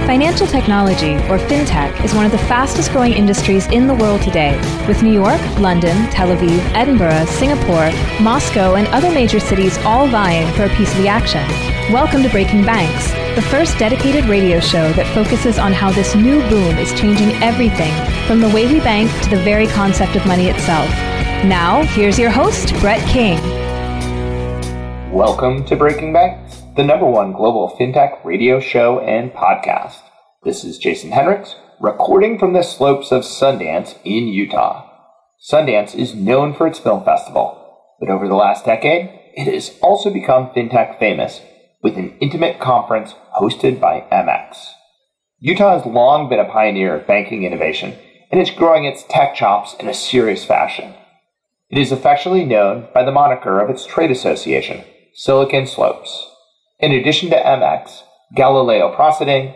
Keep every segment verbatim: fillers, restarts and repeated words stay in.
Financial technology, or fintech, is one of the fastest growing industries in the world today, with New York, London, Tel Aviv, Edinburgh, Singapore, Moscow, and other major cities all vying for a piece of the action. Welcome to Breaking Banks, the first dedicated radio show that focuses on how this new boom is changing everything, from the way we bank to the very concept of money itself. Now, here's your host, Brett King. Welcome to Breaking Banks, the number one global fintech radio show and podcast. This is Jason Henricks, recording from the slopes of Sundance in Utah. Sundance is known for its film festival, but over the last decade, it has also become fintech famous with an intimate conference hosted by M X. Utah has long been a pioneer of banking innovation, and is growing its tech chops in a serious fashion. It is affectionately known by the moniker of its trade association, Silicon Slopes. In addition to M X, Galileo Processing,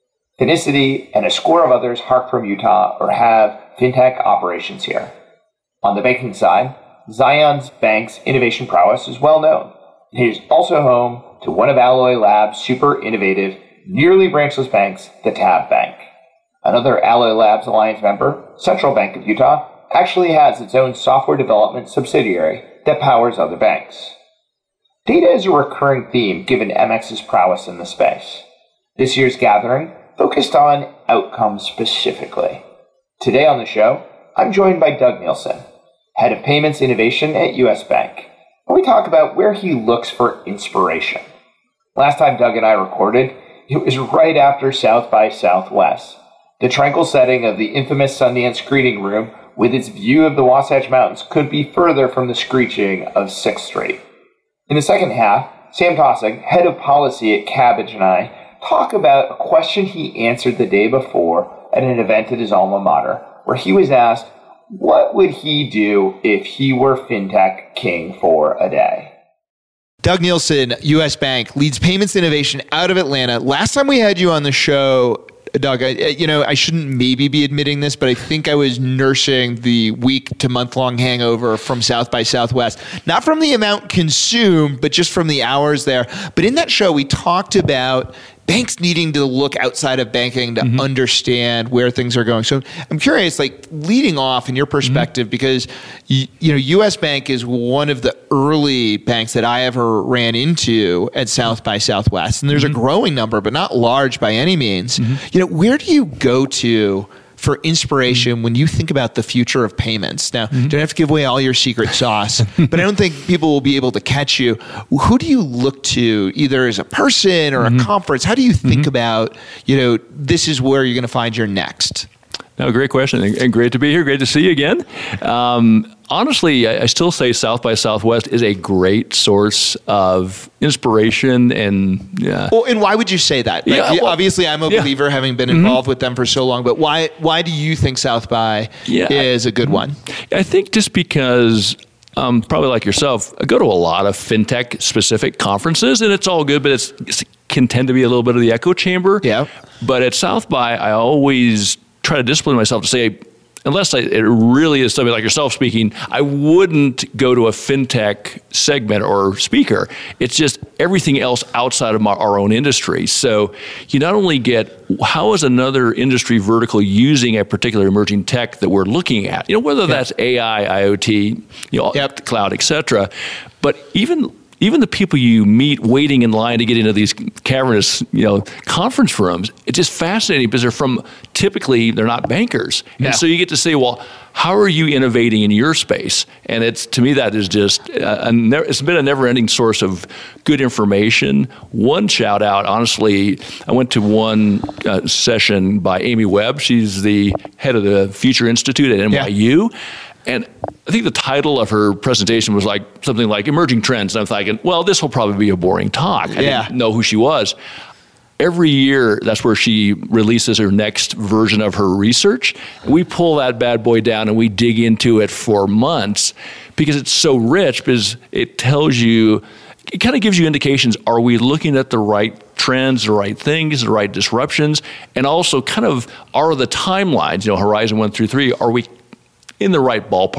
Finicity, and a score of others hark from Utah or have fintech operations here. On the banking side, Zions Bank's innovation prowess is well known. It is also home to one of Alloy Labs' super innovative, nearly branchless banks, the Tab Bank. Another Alloy Labs Alliance member, Central Bank of Utah, actually has its own software development subsidiary that powers other banks. Data is a recurring theme given M X's prowess in the space. This year's gathering focused on outcomes specifically. Today on the show, I'm joined by Doug Nielsen, Head of Payments Innovation at U S Bank, and we talk about where he looks for inspiration. Last time Doug and I recorded, it was right after South by Southwest, the tranquil setting of the infamous Sundance Screening Room with its view of the Wasatch Mountains could be further from the screeching of sixth Street. In the second half, Sam Tossig, head of policy at Kabbage, and I talk about a question he answered the day before at an event at his alma mater, where he was asked, what would he do if he were fintech king for a day? Doug Nielsen, U S Bank, leads payments innovation out of Atlanta. Last time we had you on the show, Doug, I, you know, I shouldn't maybe be admitting this, but I think I was nursing the week to month-long hangover from South by Southwest. Not from the amount consumed, but just from the hours there. But in that show, we talked about banks needing to look outside of banking to mm-hmm. understand where things are going. So I'm curious, like leading off in your perspective, mm-hmm. because you, you know, U S Bank is one of the early banks that I ever ran into at South by Southwest. And there's mm-hmm. a growing number, but not large by any means. Mm-hmm. You know, where do you go to for inspiration mm-hmm. when you think about the future of payments? Now, mm-hmm. don't have to give away all your secret sauce, but I don't think people will be able to catch you. Who do you look to, either as a person or mm-hmm. a conference? How do you think mm-hmm. about, you know, this is where you're going to find your next? No, great question, and great to be here. Great to see you again. Um, honestly, I, I still say South by Southwest is a great source of inspiration and. Uh, well, and why would you say that? Like, yeah, well, obviously, I'm a yeah. believer, having been involved mm-hmm. with them for so long. But why? Why do you think South by yeah, is a good one? I think just because. Um, probably like yourself, I go to a lot of fintech specific conferences, and it's all good, but it's, it's can tend to be a little bit of the echo chamber. Yeah. But at South by, I always try to discipline myself to say, unless I, it really is somebody like yourself speaking, I wouldn't go to a fintech segment or speaker. It's just everything else outside of my, our own industry. So you not only get how is another industry vertical using a particular emerging tech that we're looking at, you know, whether that's A I, IoT, you know, yep. cloud, et cetera, but even Even the people you meet waiting in line to get into these cavernous, you know, conference rooms, it's just fascinating because they're from, typically, they're not bankers. Yeah. And so you get to say, well, how are you innovating in your space? And it's, to me, that is just, a, a ne- it's been a never-ending source of good information. One shout out, honestly, I went to one uh, session by Amy Webb. She's the head of the Future Institute at N Y U. Yeah. And I think the title of her presentation was like something like Emerging Trends. And I'm thinking, well, this will probably be a boring talk. I yeah. didn't know who she was. Every year, that's where she releases her next version of her research. We pull that bad boy down and we dig into it for months because it's so rich, because it tells you, it kind of gives you indications, are we looking at the right trends, the right things, the right disruptions, and also kind of are the timelines, you know, Horizon one through three, are we in the right ballpark?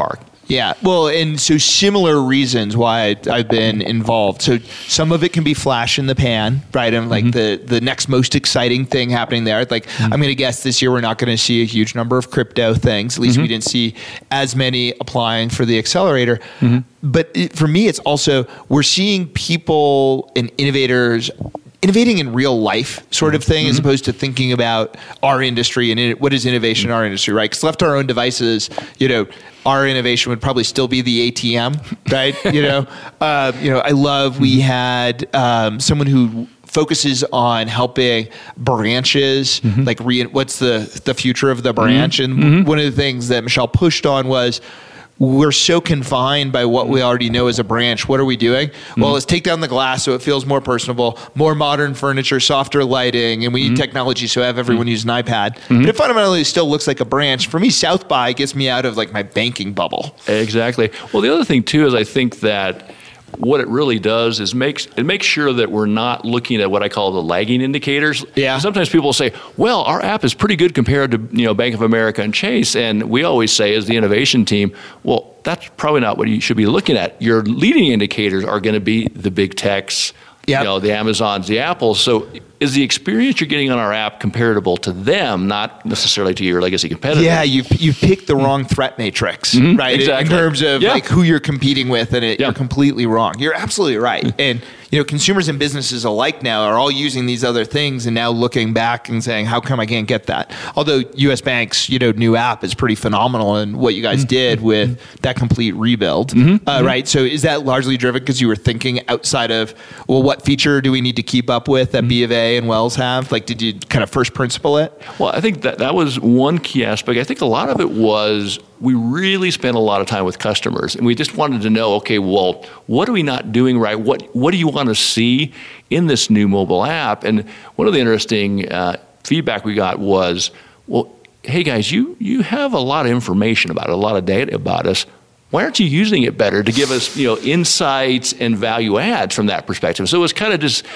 Yeah, well, and so similar reasons why I've been involved. So some of it can be flash in the pan, right? And like mm-hmm. the, the next most exciting thing happening there. Like mm-hmm. I'm going to guess this year we're not going to see a huge number of crypto things. At least mm-hmm. we didn't see as many applying for the accelerator. Mm-hmm. But it, for me, it's also we're seeing people and innovators innovating in real life sort of thing, mm-hmm. as opposed to thinking about our industry and it, what is innovation in our industry, right? Because left to our own devices, you know, our innovation would probably still be the A T M, right? you know, uh, you know, I love, we had um, someone who focuses on helping branches, mm-hmm. like re- what's the, the future of the branch? Mm-hmm. And mm-hmm. one of the things that Michelle pushed on was, we're so confined by what we already know as a branch. What are we doing? Mm-hmm. Well, let's take down the glass so it feels more personable, more modern furniture, softer lighting, and we need mm-hmm. technology so have everyone mm-hmm. use an iPad. Mm-hmm. But it fundamentally still looks like a branch. For me, South by gets me out of like my banking bubble. Exactly. Well, the other thing too is I think that what it really does is makes it makes sure that we're not looking at what I call the lagging indicators. Yeah. Sometimes people say, well, our app is pretty good compared to, you know, Bank of America and Chase. And we always say as the innovation team, well, that's probably not what you should be looking at. Your leading indicators are going to be the big techs, yep. you know, the Amazons, the Apples. So is the experience you're getting on our app comparable to them, not necessarily to your legacy competitor? Yeah, you've, you've picked the wrong threat matrix, mm-hmm, right? Exactly. In terms of yeah. like who you're competing with, and it, yeah. you're completely wrong. You're absolutely right. And you know, consumers and businesses alike now are all using these other things and now looking back and saying, how come I can't get that? Although U S Bank's, you know, new app is pretty phenomenal, and what you guys mm-hmm. did with that complete rebuild, mm-hmm. Uh, mm-hmm. right? So is that largely driven because you were thinking outside of, well, what feature do we need to keep up with that mm-hmm. B of A and Wells have? Like, did you kind of first principle it? Well, I think that that was one key aspect. I think a lot of it was we really spent a lot of time with customers, and we just wanted to know, okay, well, what are we not doing right? What what do you want to see in this new mobile app? And one of the interesting uh, feedback we got was, well, hey guys, you you have a lot of information about it, a lot of data about us. Why aren't you using it better to give us, you know, insights and value adds from that perspective? So it was kind of just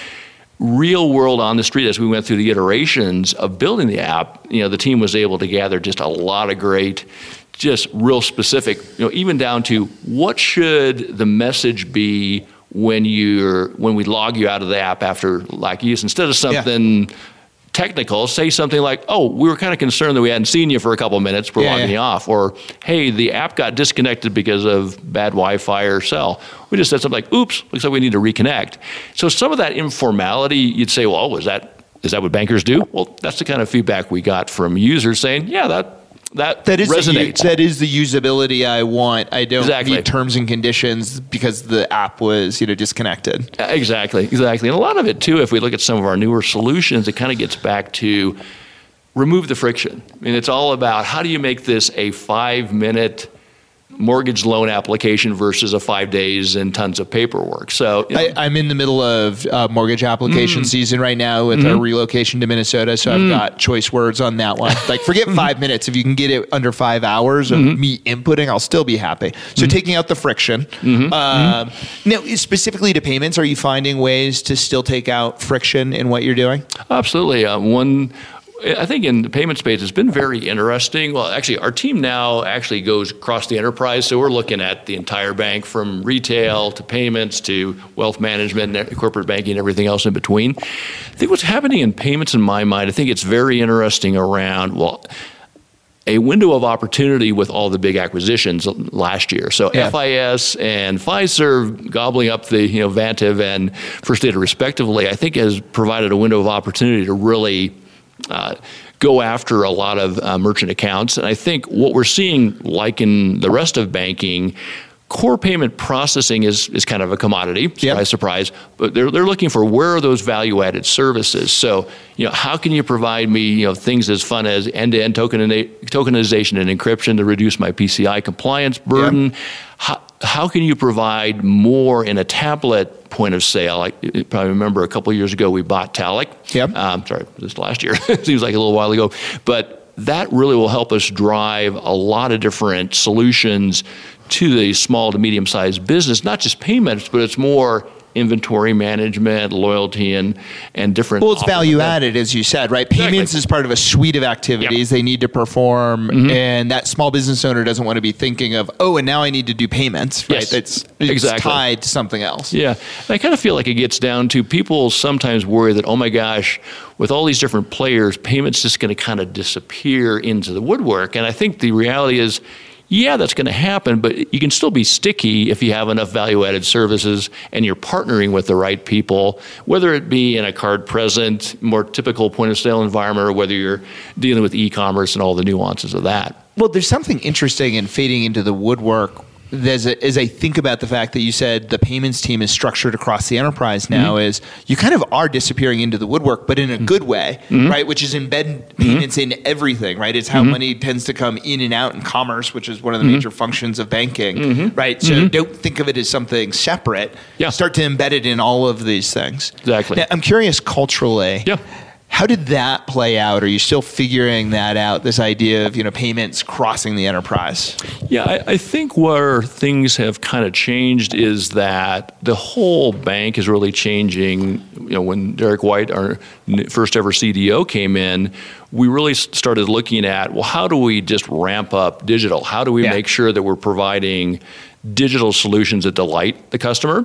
real world on the street as we went through the iterations of building the app. You know, the team was able to gather just a lot of great, just real specific, you know, even down to what should the message be when you're when we log you out of the app after like use, instead of something yeah. technical, say something like, oh, we were kind of concerned that we hadn't seen you for a couple of minutes, we're yeah, logging yeah. you off. Or, hey, the app got disconnected because of bad Wi-Fi or cell. We just said something like, oops, looks like we need to reconnect. So some of that informality, you'd say, well, oh, is that is that what bankers do? Well, that's the kind of feedback we got from users saying, yeah, that That, that is resonates. The, that is the usability I want. I don't exactly. need terms and conditions because the app was, you know, disconnected. Exactly, exactly. And a lot of it too, if we look at some of our newer solutions, it kind of gets back to remove the friction. I mean, it's all about how do you make this a five-minute mortgage loan application versus a five days and tons of paperwork. So you know, I, I'm in the middle of uh, mortgage application mm. season right now with mm-hmm. our relocation to Minnesota. So mm. I've got choice words on that one. Like forget five minutes. If you can get it under five hours of mm-hmm. me inputting, I'll still be happy. So mm-hmm. taking out the friction. Mm-hmm. Um, mm-hmm. Now, specifically to payments, are you finding ways to still take out friction in what you're doing? Absolutely. Uh, one I think in the payment space, it's been very interesting. Well, actually, our team now actually goes across the enterprise. So we're looking at the entire bank from retail to payments to wealth management, corporate banking, everything else in between. I think what's happening in payments in my mind, I think it's very interesting around, well, a window of opportunity with all the big acquisitions last year. So yeah. F I S and Fiserv gobbling up the, you know, Vantiv and First Data respectively, I think has provided a window of opportunity to really Uh, go after a lot of uh, merchant accounts. And I think what we're seeing, like in the rest of banking, core payment processing is is kind of a commodity, surprise, yep. surprise. But they're they're looking for where are those value-added services. So, you know, how can you provide me, you know, things as fun as end-to-end tokeni- tokenization and encryption to reduce my P C I compliance burden? Yep. How, how can you provide more in a tablet point of sale? I you probably remember a couple of years ago we bought Talic. Yep. Um, sorry, this last year. It seems like a little while ago. But that really will help us drive a lot of different solutions to the small to medium-sized business, not just payments, but it's more inventory management, loyalty, and and different. Well, it's value added, as you said, right? Payments exactly. is part of a suite of activities yep. they need to perform, mm-hmm. and that small business owner doesn't want to be thinking of, oh, and now I need to do payments, right? Yes, it's, it's exactly. tied to something else. Yeah, and I kind of feel like it gets down to people sometimes worry that, oh my gosh, with all these different players, payments just going to kind of disappear into the woodwork, and I think the reality is, yeah, that's going to happen, but you can still be sticky if you have enough value-added services and you're partnering with the right people, whether it be in a card-present, more typical point-of-sale environment, or whether you're dealing with e-commerce and all the nuances of that. Well, there's something interesting in fading into the woodwork. As, a, as I think about the fact that you said the payments team is structured across the enterprise now, mm-hmm. is you kind of are disappearing into the woodwork, but in a good way, mm-hmm. right? Which is embed payments mm-hmm. in everything, right? It's how mm-hmm. money tends to come in and out in commerce, which is one of the mm-hmm. major functions of banking, mm-hmm. right? So mm-hmm. don't think of it as something separate. Yeah. Start to embed it in all of these things. Exactly. Now, I'm curious culturally. Yeah. How did that play out? Are you still figuring that out, this idea of, you know, payments crossing the enterprise? Yeah, I, I think where things have kind of changed is that the whole bank is really changing. You know, when Derek White, our first ever C D O, came in, we really started looking at, well, how do we just ramp up digital? How do we yeah. make sure that we're providing digital solutions that delight the customer?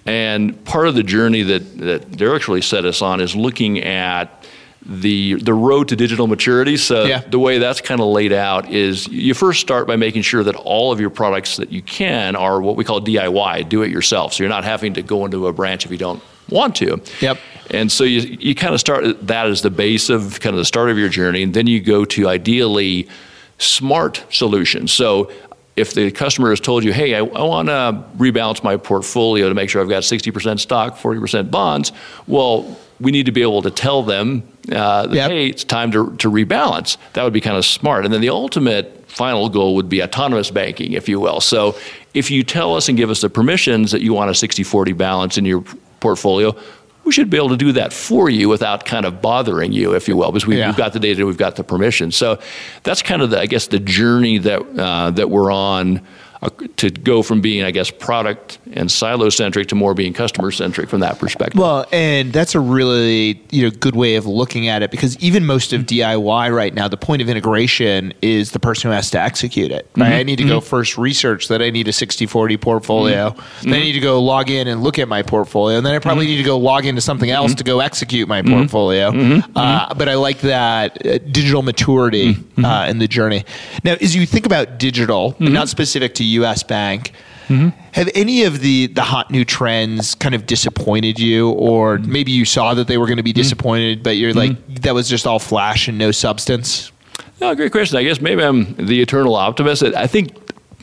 And part of the journey that, that Derek's really set us on is looking at the the road to digital maturity. So yeah. the way that's kind of laid out is you first start by making sure that all of your products that you can are what we call D I Y, do it yourself. So you're not having to go into a branch if you don't want to. Yep. And so you you kind of start that as the base of kind of the start of your journey, and then you go to ideally smart solutions. So if the customer has told you, hey, I, I want to rebalance my portfolio to make sure I've got sixty percent stock, forty percent bonds, well, we need to be able to tell them, uh, that, yep. hey, it's time to, to rebalance. That would be kind of smart. And then the ultimate final goal would be autonomous banking, if you will. So if you tell us and give us the permissions that you want a sixty forty balance in your portfolio, we should be able to do that for you without kind of bothering you, if you will, because we, yeah. we've got the data, we've got the permission. So that's kind of the, I guess, the journey that uh, that we're on uh, to go from being, I guess, product and silo-centric to more being customer-centric from that perspective. Well, and that's a really, you know, good way of looking at it, because even most of D I Y right now, the point of integration is the person who has to execute it. Right? Mm-hmm. I need to mm-hmm. go first research that I need a sixty forty portfolio. Mm-hmm. Then I need to go log in and look at my portfolio. And then I probably mm-hmm. need to go log into something else mm-hmm. to go execute my mm-hmm. portfolio. Mm-hmm. Uh, but I like that uh, digital maturity mm-hmm. uh, in the journey. Now, as you think about digital, mm-hmm. not specific to U S Bank, mm-hmm. have any of the, the hot new trends kind of disappointed you, or maybe you saw that they were going to be disappointed, but you're like, mm-hmm. that was just all flash and no substance? No, great question. I guess maybe I'm the eternal optimist. I think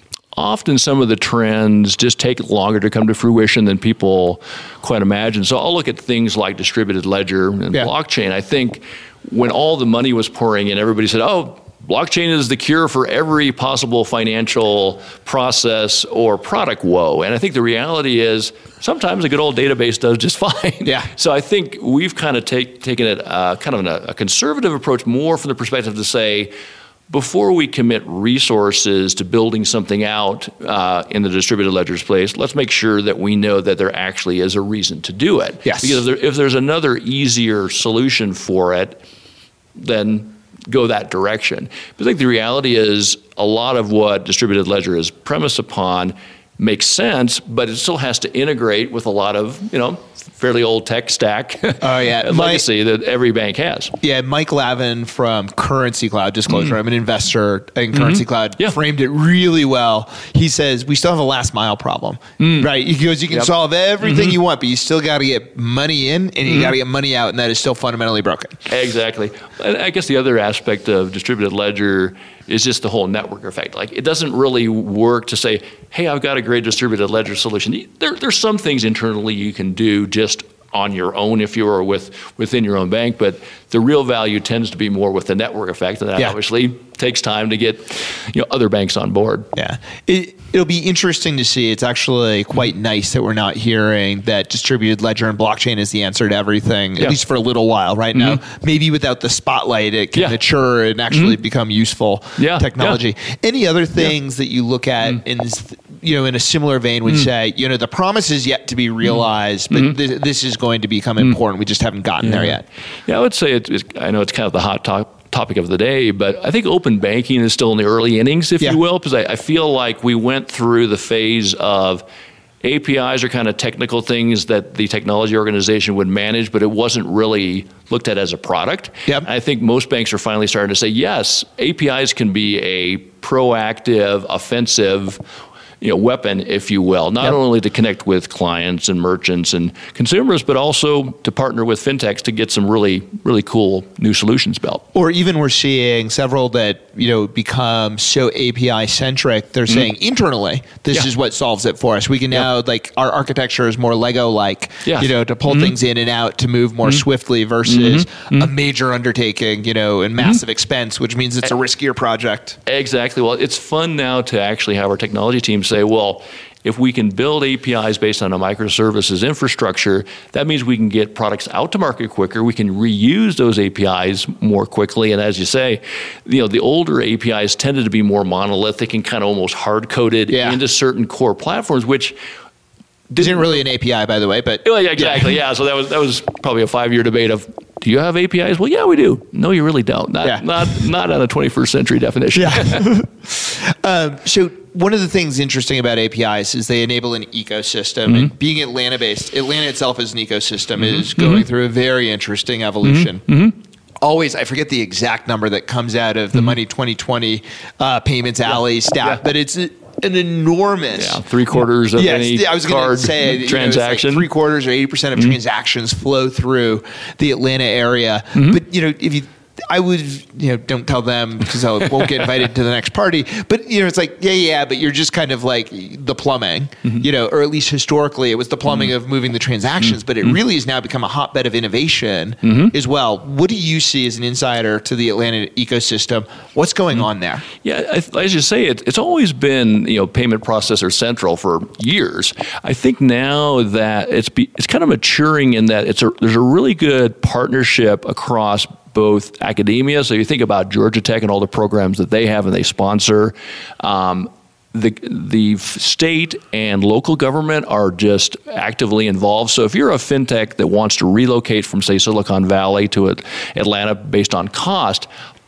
often some of the trends just take longer to come to fruition than people quite imagine. So I'll look at things like distributed ledger and yeah. blockchain. I think when all the money was pouring in, everybody said, oh, blockchain is the cure for every possible financial process or product woe. And I think the reality is sometimes a good old database does just fine. Yeah. So I think we've kind of take, taken it uh, kind of a, a conservative approach, more from the perspective to say, before we commit resources to building something out uh, in the distributed ledger space, let's make sure that we know that there actually is a reason to do it. Yes. Because if, there, if there's another easier solution for it, then go that direction. But I think the reality is a lot of what distributed ledger is premised upon makes sense, but it still has to integrate with a lot of, you know, fairly old tech stack oh, yeah. legacy that every bank has. Yeah, Mike Lavin from Currency Cloud, disclosure, mm. I'm an investor in Currency mm-hmm. Cloud, yeah. framed it really well. He says, we still have a last mile problem, mm. right? He goes, you can yep. solve everything mm-hmm. you want, but you still got to get money in and you mm-hmm. got to get money out, and that is still fundamentally broken. Exactly. I guess the other aspect of distributed ledger is just the whole network effect. Like, it doesn't really work to say, hey, I've got a great distributed ledger solution. There, there's some things internally you can do just on your own if you are with within your own bank, but the real value tends to be more with the network effect, and that yeah. obviously takes time to get, you know, other banks on board. Yeah, it, it'll be interesting to see. It's actually quite nice that we're not hearing that distributed ledger and blockchain is the answer to everything, yeah. at least for a little while right mm-hmm. now. Maybe without the spotlight, it can yeah. mature and actually mm-hmm. become useful yeah. technology. Yeah. Any other things yeah. that you look at mm-hmm. in this, you know, in a similar vein would mm. say, you know, the promise is yet to be realized, mm. but mm-hmm. th- this is going to become mm. important. We just haven't gotten yeah. there yet. Yeah, I would say it, it's, I know it's kind of the hot top. topic of the day, but I think open banking is still in the early innings, if yeah. you will, because I, I feel like we went through the phase of A P Is are kind of technical things that the technology organization would manage, but it wasn't really looked at as a product. Yep. I think most banks are finally starting to say, yes, A P Is can be a proactive, offensive you know, weapon, if you will, not yep. only to connect with clients and merchants and consumers, but also to partner with fintechs to get some really, really cool new solutions built. Or even we're seeing several that, you know, become so A P I centric, they're mm-hmm. saying internally, this yeah. is what solves it for us. We can now, yeah. like, our architecture is more Lego-like, yeah. you know, to pull mm-hmm. things in and out, to move more mm-hmm. swiftly versus mm-hmm. a major undertaking, you know, and massive mm-hmm. expense, which means it's a riskier project. Exactly. Well, it's fun now to actually have our technology team say, well, if we can build A P Is based on a microservices infrastructure, that means we can get products out to market quicker. We can reuse those A P Is more quickly. And as you say, you know, the older A P Is tended to be more monolithic and kind of almost hard-coded yeah. into certain core platforms, which isn't really an A P I, by the way, but well, yeah, exactly. Yeah. yeah. So that was that was probably a five-year debate of, do you have A P Is? Well, yeah, we do. No, you really don't. Not yeah. not not on a twenty-first century definition. Yeah. um, so one of the things interesting about A P Is is they enable an ecosystem. Mm-hmm. And being Atlanta-based, Atlanta itself as an ecosystem mm-hmm. is going mm-hmm. through a very interesting evolution. Mm-hmm. Mm-hmm. Always, I forget the exact number that comes out of the mm-hmm. Money twenty twenty uh, Payments Alley yeah. stat, yeah. but it's an enormous yeah, three quarters of yes, any I was card say, transaction. You know, like three quarters or eighty percent of mm-hmm. transactions flow through the Atlanta area. Mm-hmm. But you know, if you, I would, you know, don't tell them because I won't get invited to the next party. But you know, it's like, yeah, yeah, but you're just kind of like the plumbing, mm-hmm. you know, or at least historically it was the plumbing mm-hmm. of moving the transactions. Mm-hmm. But it really has now become a hotbed of innovation mm-hmm. as well. What do you see as an insider to the Atlanta ecosystem? What's going mm-hmm. on there? Yeah, as you say, it, it's always been, you know, payment processor central for years. I think now that it's be, it's kind of maturing in that it's a there's a really good partnership across both academia. So you think about Georgia Tech and all the programs that they have and they sponsor. Um, the the state and local government are just actively involved. So if you're a fintech that wants to relocate from, say, Silicon Valley to Atlanta based on cost,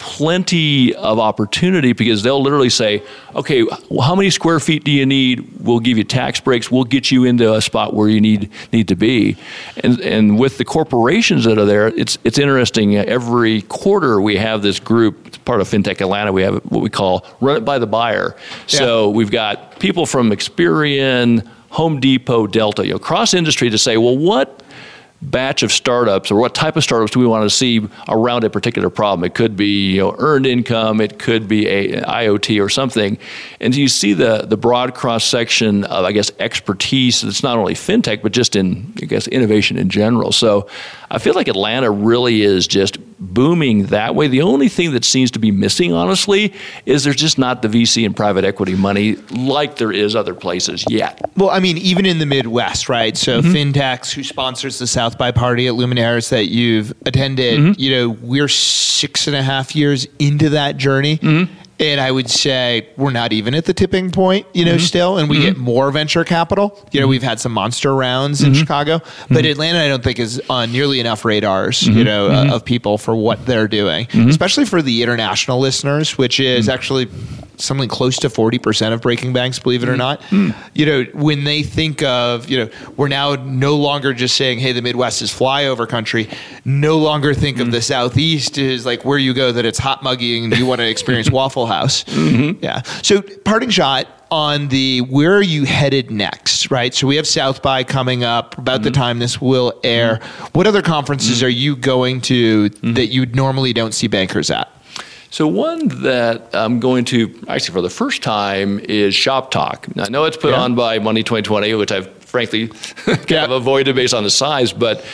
plenty of opportunity because they'll literally say, okay, how many square feet do you need? We'll give you tax breaks. We'll get you into a spot where you need need to be. And and with the corporations that are there, it's it's interesting. Every quarter we have this group, it's part of FinTech Atlanta, we have what we call Run It by the Buyer. Yeah. So we've got people from Experian, Home Depot, Delta, you know, cross industry to say, well, what batch of startups or what type of startups do we want to see around a particular problem? It could be, you know, earned income, it could be a IoT or something. And you see the the broad cross section of, I guess, expertise that's not only fintech but just in, I guess, innovation in general. So I feel like Atlanta really is just booming that way. The only thing that seems to be missing, honestly, is there's just not the V C and private equity money like there is other places yet. Well, I mean, even in the Midwest, right? So mm-hmm. FinTechs, who sponsors the South by party at Luminaires that you've attended, mm-hmm. you know, we're six and a half years into that journey. Mm-hmm. And I would say we're not even at the tipping point, you know, mm-hmm. still, and we mm-hmm. get more venture capital. You know, we've had some monster rounds mm-hmm. in Chicago, but mm-hmm. Atlanta, I don't think is on nearly enough radars, mm-hmm. you know, mm-hmm. uh, of people for what they're doing, mm-hmm. especially for the international listeners, which is mm-hmm. actually something close to forty percent of Breaking Banks, believe it or not. Mm-hmm. You know, when they think of, you know, we're now no longer just saying, hey, the Midwest is flyover country, no longer think mm-hmm. of the Southeast as like where you go that it's hot muggy and you want to experience Waffle House. Mm-hmm. Yeah. So parting shot on the where are you headed next, right? So we have South by coming up about mm-hmm. the time this will air. Mm-hmm. What other conferences mm-hmm. are you going to mm-hmm. that you normally don't see bankers at? So one that I'm going to, actually for the first time, is Shop Talk. Now, I know it's put yeah. on by Money twenty twenty, which I've frankly kind yeah. of avoided based on the size, but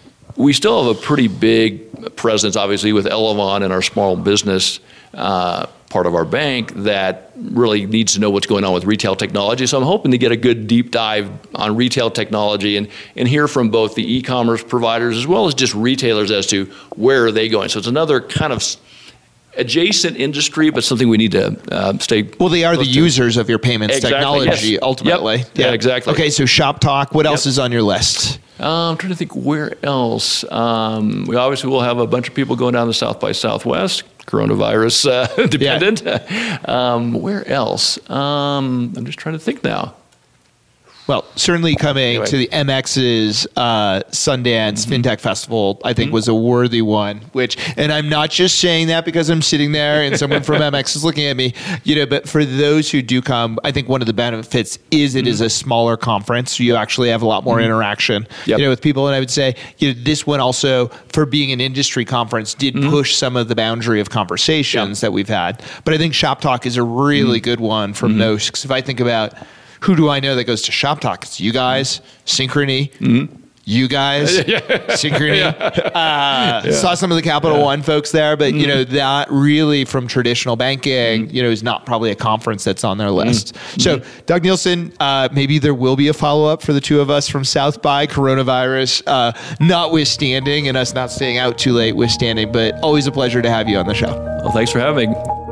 we still have a pretty big presence, obviously, with Elavon and our small business uh, part of our bank that really needs to know what's going on with retail technology. So I'm hoping to get a good deep dive on retail technology and, and hear from both the e-commerce providers as well as just retailers as to where are they going. So it's another kind of adjacent industry, but something we need to uh, stay. Well, they are the to. users of your payments Exactly, technology, yes. ultimately. Yep. Yeah, exactly. Okay, so Shop Talk. What else Yep. is on your list? Uh, I'm trying to think where else. Um, we obviously will have a bunch of people going down to South by Southwest, coronavirus uh, dependent. Yeah. um, where else? Um, I'm just trying to think now. Well, certainly coming anyway. to the M X's uh, Sundance mm-hmm. FinTech Festival, I think mm-hmm. was a worthy one. Which, and I'm not just saying that because I'm sitting there and someone from M X is looking at me, you know. But for those who do come, I think one of the benefits is it mm-hmm. is a smaller conference, so you actually have a lot more mm-hmm. interaction, yep. you know, with people. And I would say, you know, this one also, for being an industry conference, did mm-hmm. push some of the boundary of conversations yep. that we've had. But I think Shop Talk is a really mm-hmm. good one for mm-hmm. most. Because if I think about who do I know that goes to Shop Talk? It's you guys, Synchrony, mm-hmm. you guys, yeah. Synchrony. yeah. Uh, yeah. Saw some of the Capital yeah. One folks there, but mm-hmm. you know that really from traditional banking, mm-hmm. you know, is not probably a conference that's on their list. Mm-hmm. So, Doug Nielsen, uh, maybe there will be a follow up for the two of us from South by, coronavirus uh, notwithstanding, and us not staying out too late withstanding. But always a pleasure to have you on the show. Well, thanks for having me.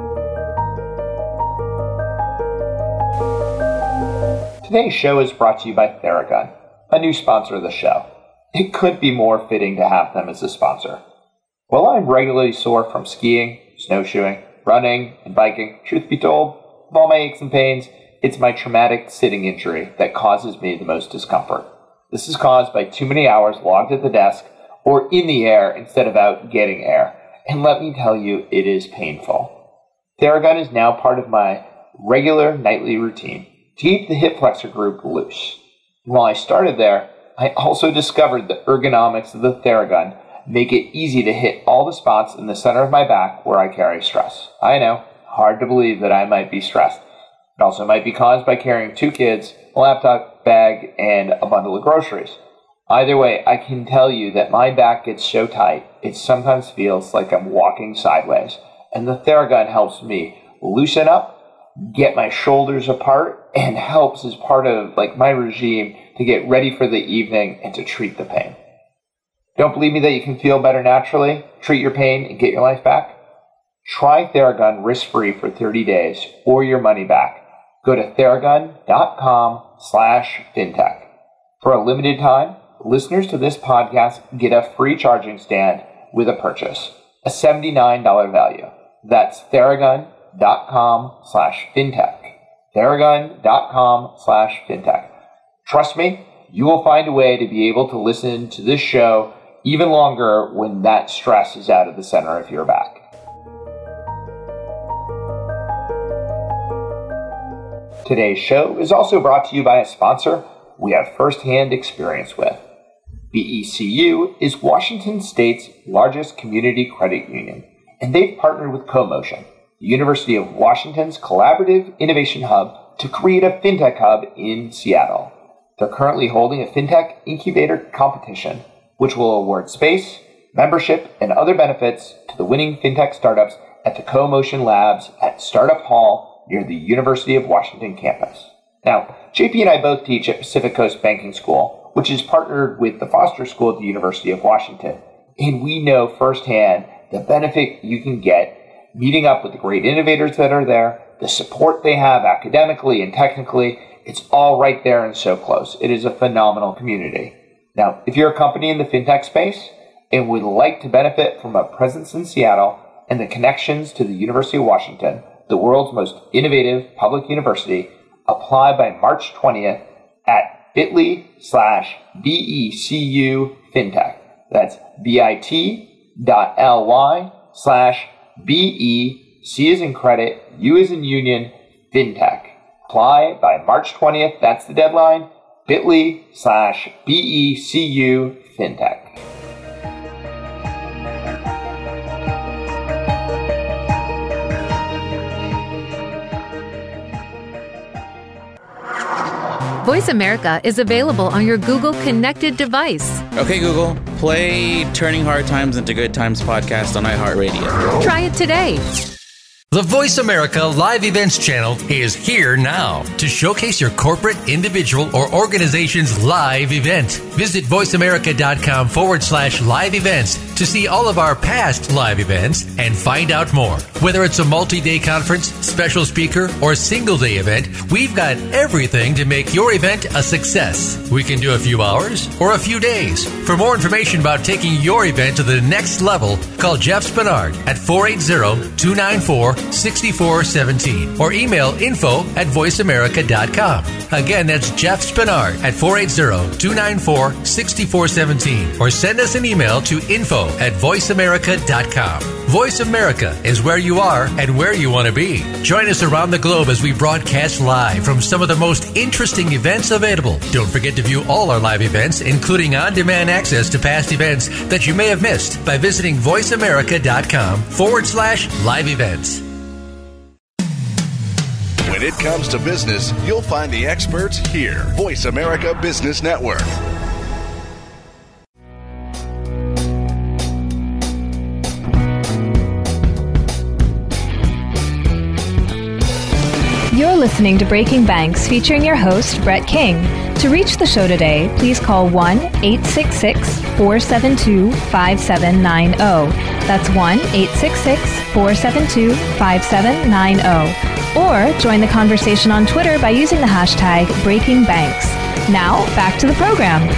Today's show is brought to you by Theragun, a new sponsor of the show. It could be more fitting to have them as a sponsor. While I'm regularly sore from skiing, snowshoeing, running, and biking, truth be told, with all my aches and pains, it's my traumatic sitting injury that causes me the most discomfort. This is caused by too many hours logged at the desk or in the air instead of out getting air. And let me tell you, it is painful. Theragun is now part of my regular nightly routine to keep the hip flexor group loose. And while I started there, I also discovered the ergonomics of the Theragun make it easy to hit all the spots in the center of my back where I carry stress. I know, hard to believe that I might be stressed. It also might be caused by carrying two kids, a laptop bag, and a bundle of groceries. Either way, I can tell you that my back gets so tight, it sometimes feels like I'm walking sideways. And the Theragun helps me loosen up, get my shoulders apart, and helps as part of like my regime to get ready for the evening and to treat the pain. Don't believe me that you can feel better naturally, treat your pain, and get your life back? Try Theragun risk-free for thirty days or your money back. Go to theragun.com slash fintech. For a limited time, listeners to this podcast get a free charging stand with a purchase, a seventy-nine dollars value. That's Theragun. dot com slash fintech. Theragun.com slash fintech. Trust me, you will find a way to be able to listen to this show even longer when that stress is out of the center of your back. Today's show is also brought to you by a sponsor we have firsthand experience with. B E C U is Washington State's largest community credit union, and they've partnered with CoMotion, the University of Washington's collaborative innovation hub, to create a fintech hub in Seattle. They're currently holding a fintech incubator competition, which will award space, membership, and other benefits to the winning fintech startups at the CoMotion Labs at Startup Hall near the University of Washington campus. Now, J P and I both teach at Pacific Coast Banking School, which is partnered with the Foster School at the University of Washington, and we know firsthand the benefit you can get meeting up with the great innovators that are there, the support they have academically and technically. It's all right there and so close. It is a phenomenal community. Now, if you're a company in the fintech space and would like to benefit from a presence in Seattle and the connections to the University of Washington, the world's most innovative public university, apply by March twentieth at bit.ly slash BECU fintech. That's bit.ly slash B E, C as in credit, U as in union, fintech. Apply by March twentieth, that's the deadline, bit.ly slash B-E-C-U fintech. Voice America is available on your Google connected device. Okay, Google, play Turning Hard Times into Good Times podcast on iHeartRadio. Try it today. The Voice America Live Events channel is here now to showcase your corporate, individual, or organization's live event. Visit voiceamerica.com forward slash live events to see all of our past live events and find out more. Whether it's a multi-day conference, special speaker, or single-day event, we've got everything to make your event a success. We can do a few hours or a few days. For more information about taking your event to the next level, call Jeff Spinard at four eight zero, two nine four, six four one seven or email info at voice america dot com. Again, that's Jeff Spinard at four eight zero, two nine four, six four one seven or send us an email to info at voice america dot com. Voice America is where you are and where you want to be. Join us around the globe as we broadcast live from some of the most interesting events available. Don't forget to view all our live events, including on-demand access to past events that you may have missed by visiting voiceamerica.com forward slash live events. When it comes to business, you'll find the experts here. Voice America Business Network. You're listening to Breaking Banks, featuring your host, Brett King. To reach the show today, please call one eight six six, four seven two, five seven nine zero. That's one eight six six, four seven two, five seven nine zero. Or join the conversation on Twitter by using the hashtag Breaking Banks. Now, back to the program.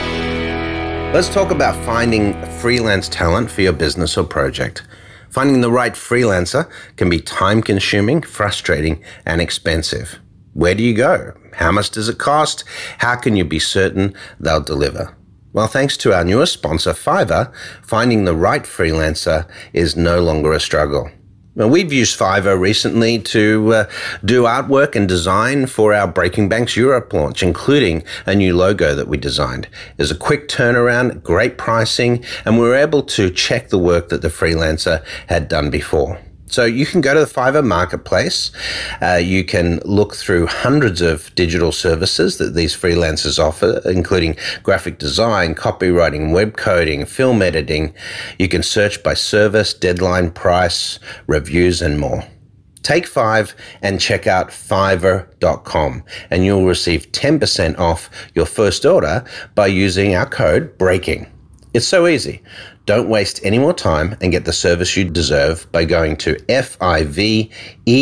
Let's talk about finding freelance talent for your business or project. Finding the right freelancer can be time-consuming, frustrating, and expensive. Where do you go? How much does it cost? How can you be certain they'll deliver? Well, thanks to our newest sponsor, Fiverr, finding the right freelancer is no longer a struggle. Now, we've used Fiverr recently to uh, do artwork and design for our Breaking Banks Europe launch, including a new logo that we designed. There's a quick turnaround, great pricing, and we were able to check the work that the freelancer had done before. So you can go to the Fiverr marketplace. Uh, you can look through hundreds of digital services that these freelancers offer, including graphic design, copywriting, web coding, film editing. You can search by service, deadline, price, reviews, and more. Take five and check out fiverr dot com, and you'll receive ten percent off your first order by using our code BREAKING. It's so easy. Don't waste any more time and get the service you deserve by going to F-I-V-E-R-R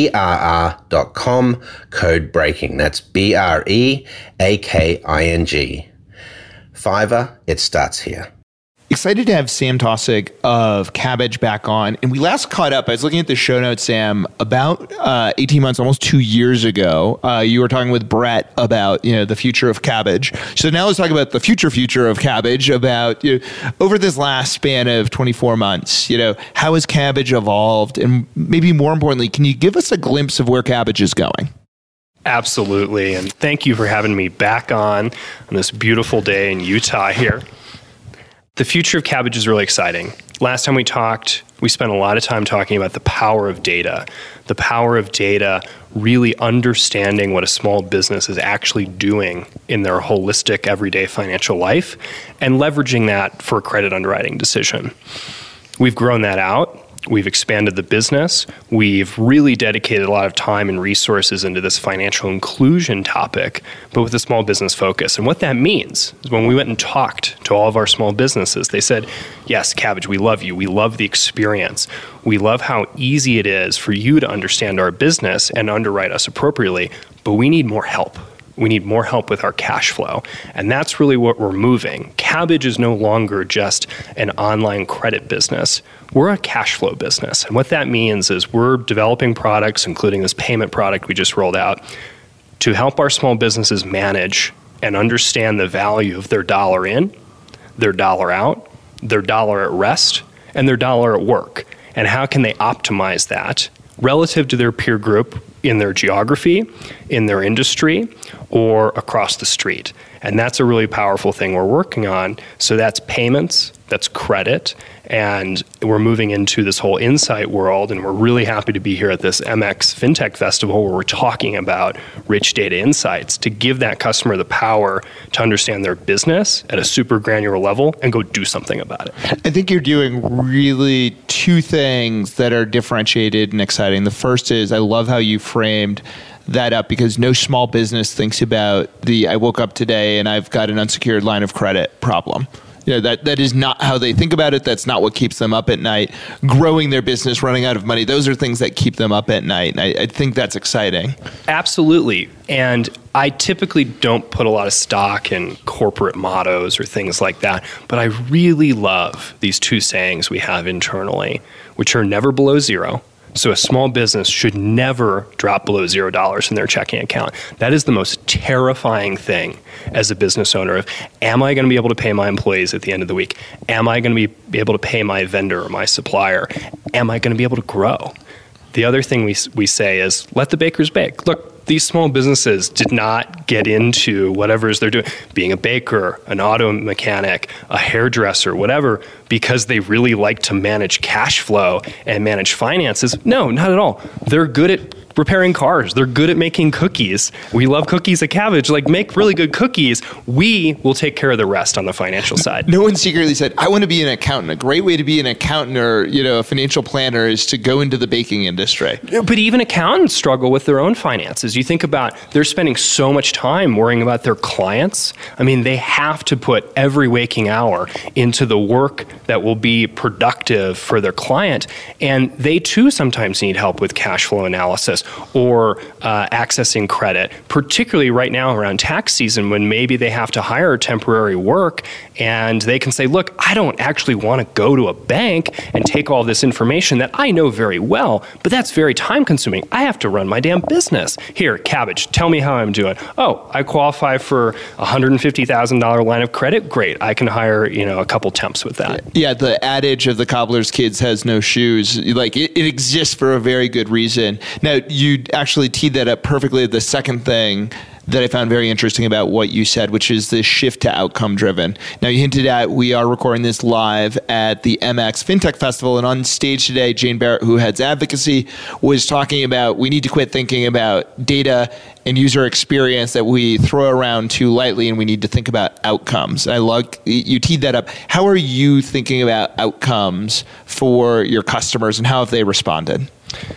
dot com, code BREAKING. That's B R E A K I N G. Fiverr, it starts here. Excited to have Sam Taussig of Kabbage back on. And we last caught up, I was looking at the show notes, Sam, about uh, eighteen months, almost two years ago. Uh, you were talking with Brett about, you know, the future of Kabbage. So now let's talk about the future future of Kabbage, about, you know, over this last span of twenty-four months, you know, how has Kabbage evolved? And maybe more importantly, can you give us a glimpse of where Kabbage is going? Absolutely. And thank you for having me back on on this beautiful day in Utah here. The future of Kabbage is really exciting. Last time we talked, we spent a lot of time talking about the power of data, the power of data, really understanding what a small business is actually doing in their holistic everyday financial life and leveraging that for a credit underwriting decision. We've grown that out. We've expanded the business. We've really dedicated a lot of time and resources into this financial inclusion topic, but with a small business focus. And what that means is when we went and talked to all of our small businesses, they said, yes, Kabbage, we love you. We love the experience. We love how easy it is for you to understand our business and underwrite us appropriately, but we need more help. We need more help with our cash flow. And that's really what we're moving. Kabbage is no longer just an online credit business. We're a cash flow business. And what that means is we're developing products, including this payment product we just rolled out, to help our small businesses manage and understand the value of their dollar in, their dollar out, their dollar at rest, and their dollar at work. And how can they optimize that relative to their peer group in their geography, in their industry, or across the street. And that's a really powerful thing we're working on. So that's payments, that's credit. And we're moving into this whole insight world, and we're really happy to be here at this M X FinTech Festival where we're talking about rich data insights to give that customer the power to understand their business at a super granular level and go do something about it. I think you're doing really two things that are differentiated and exciting. The first is I love how you framed that up, because no small business thinks about the I woke up today and I've got an unsecured line of credit problem. You know, that, that is not how they think about it. That's not what keeps them up at night. Growing their business, running out of money, those are things that keep them up at night. And I, I think that's exciting. Absolutely. And I typically don't put a lot of stock in corporate mottos or things like that, but I really love these two sayings we have internally, which are never below zero. So a small business should never drop below zero dollars in their checking account. That is the most terrifying thing as a business owner. Of, am I going to be able to pay my employees at the end of the week? Am I going to be, be able to pay my vendor or my supplier? Am I going to be able to grow? The other thing we we say is let the bakers bake. Look, these small businesses did not get into whatever it is they're doing, being a baker, an auto mechanic, a hairdresser, whatever, because they really like to manage cash flow and manage finances. No, not at all. They're good at repairing cars. They're good at making cookies. We love cookies at Cabbage. Like, make really good cookies. We will take care of the rest on the financial side. No one secretly said, I want to be an accountant. A great way to be an accountant or, you know, a financial planner is to go into the baking industry. But even accountants struggle with their own finances. You think about, they're spending so much time worrying about their clients. I mean, they have to put every waking hour into the work that will be productive for their client. And they too sometimes need help with cash flow analysis or uh, accessing credit, particularly right now around tax season when maybe they have to hire temporary work and they can say, look, I don't actually want to go to a bank and take all this information that I know very well, but that's very time consuming. I have to run my damn business. Here, Cabbage, tell me how I'm doing. Oh, I qualify for a one hundred fifty thousand dollars line of credit. Great. I can hire, you know, a couple temps with that. Yeah, the adage of the cobbler's kids has no shoes, like it, it exists for a very good reason. Now, you actually teed that up perfectly. The second thing that I found very interesting about what you said, which is this shift to outcome driven. Now, you hinted at we are recording this live at the M X FinTech Festival, and on stage today, Jane Barrett, who heads advocacy, was talking about we need to quit thinking about data and user experience that we throw around too lightly, and we need to think about outcomes. I love you teed that up. How are you thinking about outcomes for your customers, and how have they responded?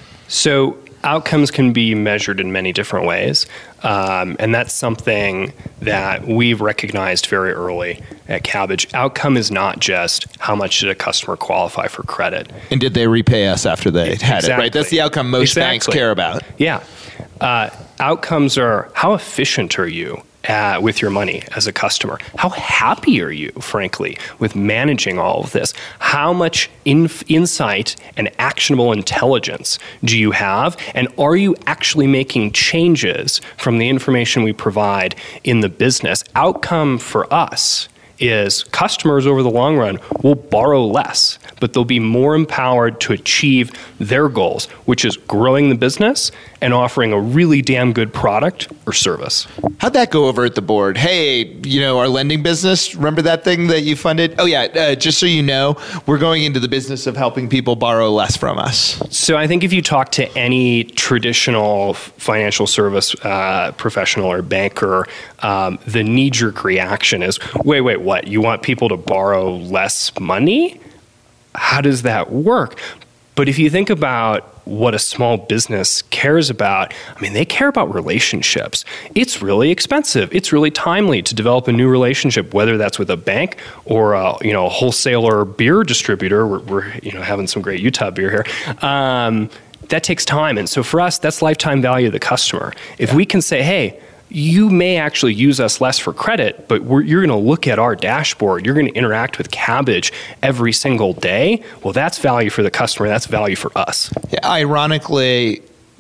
So outcomes can be measured in many different ways. Um, and that's something that we've recognized very early at Cabbage. Outcome is not just how much did a customer qualify for credit. And did they repay us after they had exactly. it, right? That's the outcome most exactly. banks care about. Yeah. Uh, outcomes are how efficient are you Uh, with your money as a customer? How happy are you, frankly, with managing all of this? How much inf- insight and actionable intelligence do you have? And are you actually making changes from the information we provide in the business? Outcome for us is customers over the long run will borrow less, but they'll be more empowered to achieve their goals, which is growing the business and offering a really damn good product or service. How'd that go over at the board? Hey, you know, our lending business, remember that thing that you funded? Oh yeah, uh, just so you know, we're going into the business of helping people borrow less from us. So I think if you talk to any traditional financial service uh, professional or banker, um, the knee-jerk reaction is, wait, wait, what? You want people to borrow less money? How does that work? But if you think about what a small business cares about, I mean, they care about relationships. It's really expensive. It's really timely to develop a new relationship, whether that's with a bank or a, you know, a wholesaler beer distributor. We're, we're you know having some great Utah beer here. Um, that takes time. And so for us, that's lifetime value of the customer. If yeah. we can say, hey, you may actually use us less for credit, but we're, you're going to look at our dashboard. You're going to interact with Cabbage every single day. Well, that's value for the customer. That's value for us. Yeah, ironically,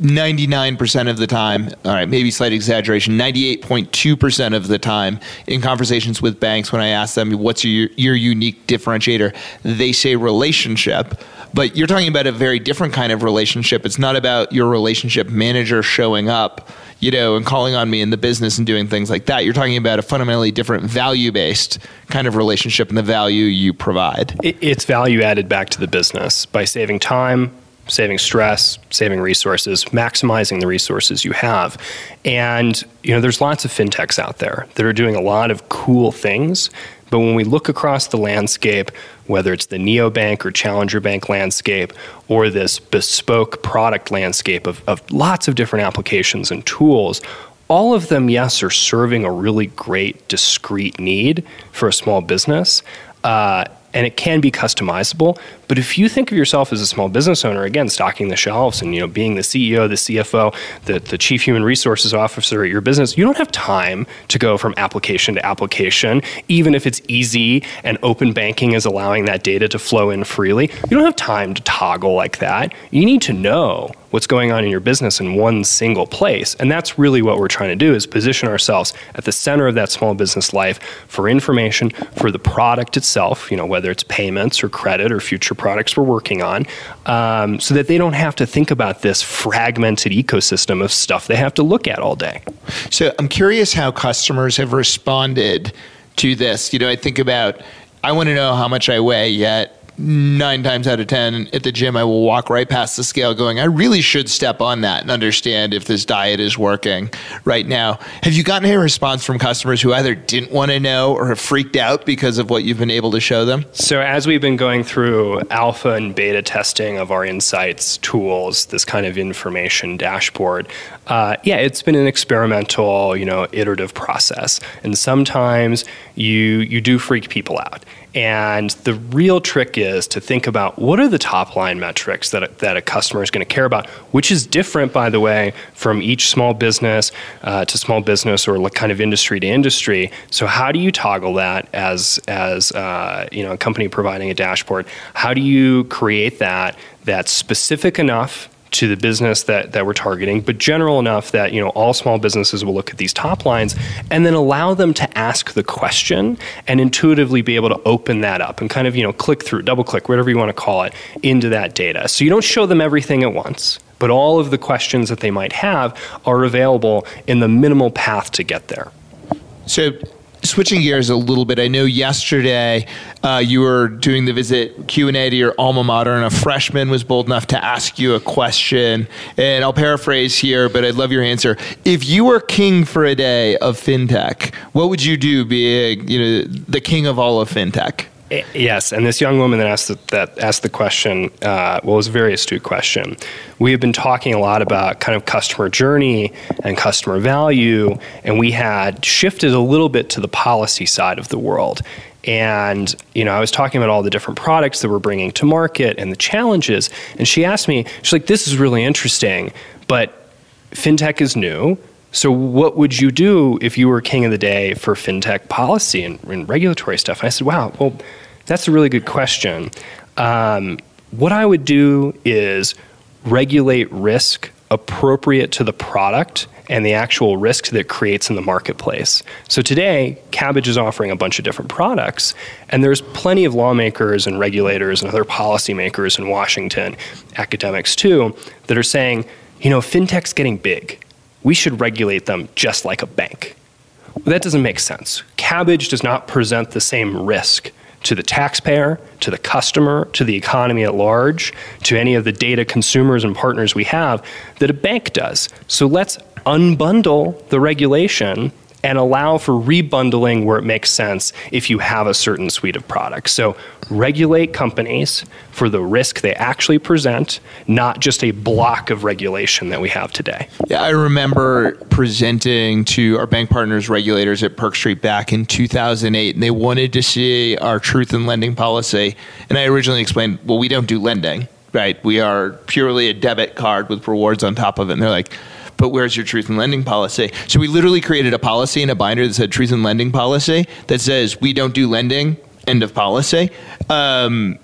ninety-nine percent of the time, all right, maybe slight exaggeration, ninety-eight point two percent of the time in conversations with banks, when I ask them, what's your, your unique differentiator, they say relationship. But you're talking about a very different kind of relationship. It's not about your relationship manager showing up, you know, and calling on me in the business and doing things like that. You're talking about a fundamentally different value-based kind of relationship and the value you provide. It's value added back to the business by saving time, saving stress, saving resources, maximizing the resources you have. And, you know, there's lots of fintechs out there that are doing a lot of cool things. But when we look across the landscape, whether it's the neobank or challenger bank landscape, or this bespoke product landscape of, of lots of different applications and tools, all of them, yes, are serving a really great, discrete need for a small business. Uh, and it can be customizable. But if you think of yourself as a small business owner, again, stocking the shelves and, you know, being the C E O, the C F O, the, the chief human resources officer at your business, you don't have time to go from application to application, even if it's easy and open banking is allowing that data to flow in freely. You don't have time to toggle like that. You need to know what's going on in your business in one single place. And that's really what we're trying to do, is position ourselves at the center of that small business life for information, for the product itself, you know, whether it's payments or credit or future products we're working on, um, so that they don't have to think about this fragmented ecosystem of stuff they have to look at all day. So I'm curious how customers have responded to this. You know, I think about, I want to know how much I weigh, yet nine times out of ten at the gym, I will walk right past the scale going, I really should step on that and understand if this diet is working right now. Have you gotten a response from customers who either didn't want to know or have freaked out because of what you've been able to show them? So as we've been going through alpha and beta testing of our insights tools, this kind of information dashboard, uh, yeah, it's been an experimental, you know, iterative process. And sometimes you you do freak people out. And the real trick is to think about what are the top line metrics that a, that a customer is going to care about, which is different, by the way, from each small business uh, to small business or kind of industry to industry. So how do you toggle that as as uh, you know, a company providing a dashboard? How do you create that that's specific enough to the business that, that we're targeting, but general enough that, you know, all small businesses will look at these top lines and then allow them to ask the question and intuitively be able to open that up and kind of, you know, click through, double click, whatever you want to call it, into that data. So you don't show them everything at once, but all of the questions that they might have are available in the minimal path to get there. So switching gears a little bit, I know yesterday uh, you were doing the visit Q and A to your alma mater, and a freshman was bold enough to ask you a question. And I'll paraphrase here, but I'd love your answer. If you were king for a day of fintech, what would you do, being, you know, the king of all of fintech? Yes, and this young woman that asked the, that asked the question, uh, well, it was a very astute question. We have been talking a lot about kind of customer journey and customer value, and we had shifted a little bit to the policy side of the world. And, you know, I was talking about all the different products that we're bringing to market and the challenges, and she asked me, she's like, this is really interesting, but fintech is new. So what would you do if you were king of the day for fintech policy and, and regulatory stuff? And I said, wow, well, that's a really good question. Um, what I would do is regulate risk appropriate to the product and the actual risk that it creates in the marketplace. So today, Kabbage is offering a bunch of different products, and there's plenty of lawmakers and regulators and other policymakers in Washington, academics too, that are saying, you know, fintech's getting big. We should regulate them just like a bank. Well, that doesn't make sense. Kabbage does not present the same risk to the taxpayer, to the customer, to the economy at large, to any of the data consumers and partners we have that a bank does. So let's unbundle the regulation and allow for rebundling where it makes sense if you have a certain suite of products. So regulate companies for the risk they actually present, not just a block of regulation that we have today. Yeah, I remember presenting to our bank partners regulators at Perk Street back in two thousand eight, and they wanted to see our truth in lending policy. And I originally explained, well, we don't do lending, right? We are purely a debit card with rewards on top of it. And they're like, but where's your truth in lending policy? So we literally created a policy in a binder that said truth in lending policy that says we don't do lending, end of policy. Um,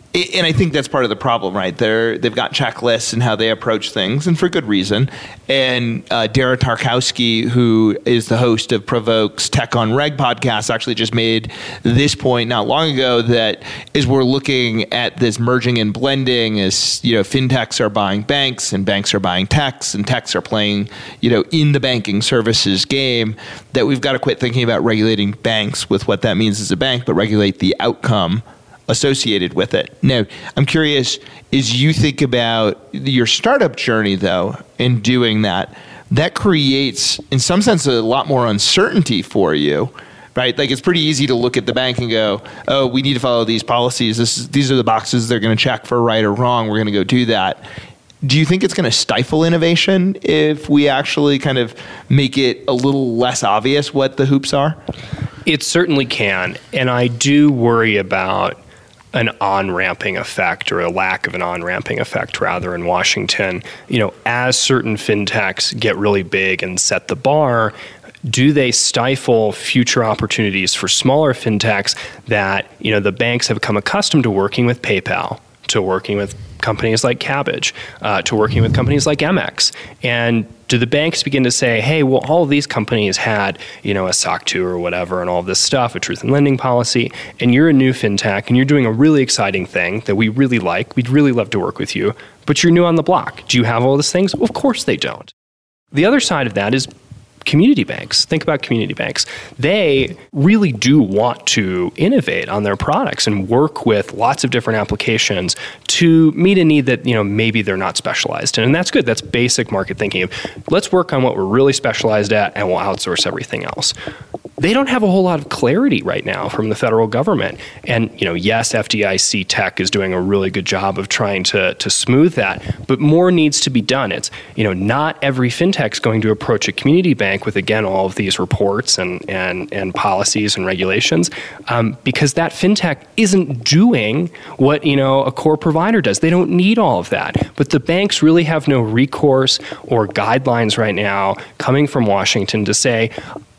And I think that's part of the problem, right? They're, they've got checklists and how they approach things, and for good reason. And uh, Dara Tarkowski, who is the host of Provoke's Tech on Reg podcast, actually just made this point not long ago that as we're looking at this merging and blending, as you know, fintechs are buying banks and banks are buying techs and techs are playing, you know, in the banking services game, that we've got to quit thinking about regulating banks with what that means as a bank, but regulate the outcome associated with it. Now, I'm curious, as you think about your startup journey, though, in doing that, that creates, in some sense, a lot more uncertainty for you, right? Like, it's pretty easy to look at the bank and go, oh, we need to follow these policies. This is, these are the boxes they're going to check for right or wrong. We're going to go do that. Do you think it's going to stifle innovation if we actually kind of make it a little less obvious what the hoops are? It certainly can. And I do worry about an on-ramping effect, or a lack of an on-ramping effect rather, in Washington. You know, as certain fintechs get really big and set the bar, do they stifle future opportunities for smaller fintechs that, you know, the banks have become accustomed to working with PayPal, to working with companies like Kabbage, uh, to working with companies like M X? And do the banks begin to say, hey, well, all of these companies had, you know, a S O C two or whatever and all of this stuff, a truth in lending policy, and you're a new fintech and you're doing a really exciting thing that we really like, we'd really love to work with you, but you're new on the block. Do you have all these things? Well, of course they don't. The other side of that is community banks. Think about community banks. They really do want to innovate on their products and work with lots of different applications to meet a need that, you know, maybe they're not specialized in. And that's good. That's basic market thinking of, let's work on what we're really specialized at and we'll outsource everything else. They don't have a whole lot of clarity right now from the federal government. And, you know, yes, F D I C Tech is doing a really good job of trying to, to smooth that, but more needs to be done. It's, you know, not every fintech's going to approach a community bank with, again, all of these reports and and, and policies and regulations, um, because that fintech isn't doing what, you know, a core provider does. They don't need all of that. But the banks really have no recourse or guidelines right now coming from Washington to say,